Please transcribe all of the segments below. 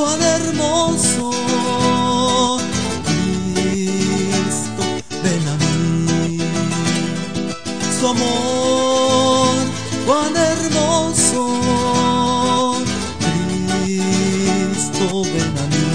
cuán hermoso. Cristo, ven a mí. Su amor, cuán hermoso. Cristo, ven a mí.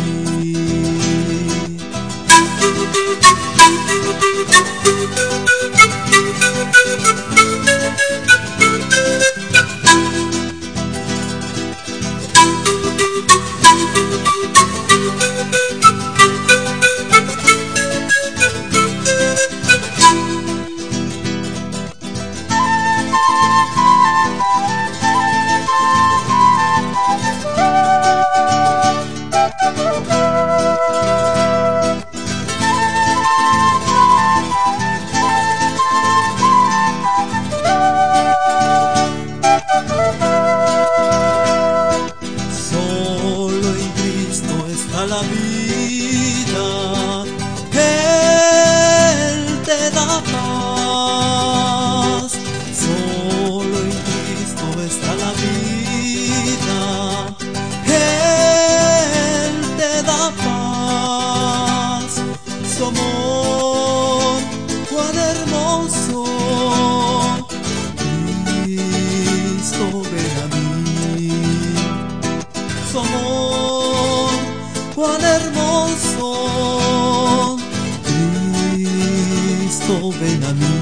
La vida que Él te da paz, solo en Cristo está la vida que Él te da paz. Su amor, cuán hermoso. Cristo, ven a mí. Su amor, cuán hermoso. Cristo, ven a mí.